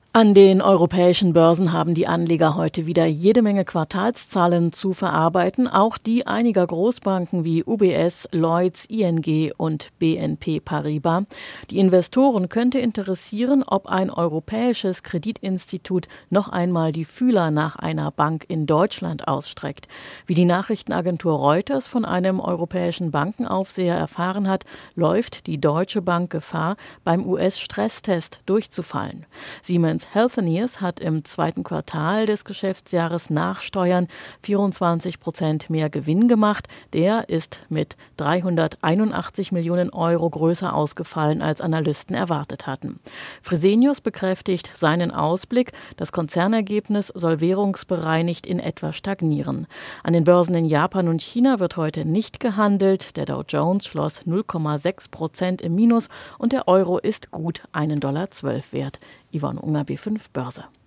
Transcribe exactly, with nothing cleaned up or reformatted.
An den europäischen Börsen haben die Anleger heute wieder jede Menge Quartalszahlen zu verarbeiten, auch die einiger Großbanken wie U B S, Lloyds, I N G und B N P Paribas. Die Investoren könnte interessieren, ob ein europäisches Kreditinstitut noch einmal die Fühler nach einer Bank in Deutschland ausstreckt. Wie die Nachrichtenagentur Reuters von einem europäischen Bankenaufseher erfahren hat, läuft die Deutsche Bank Gefahr, beim U S-Stresstest durchzufallen. Siemens Healthineers hat im zweiten Quartal des Geschäftsjahres nach Steuern vierundzwanzig Prozent mehr Gewinn gemacht. Der ist mit dreihunderteinundachtzig Millionen Euro größer ausgefallen, als Analysten erwartet hatten. Fresenius bekräftigt seinen Ausblick. Das Konzernergebnis soll währungsbereinigt in etwa stagnieren. An den Börsen in Japan und China wird heute nicht gehandelt. Der Dow Jones schloss null Komma sechs Prozent im Minus und der Euro ist gut einen Komma zwölf Dollar wert. Yvonne Unger, B fünf Börse.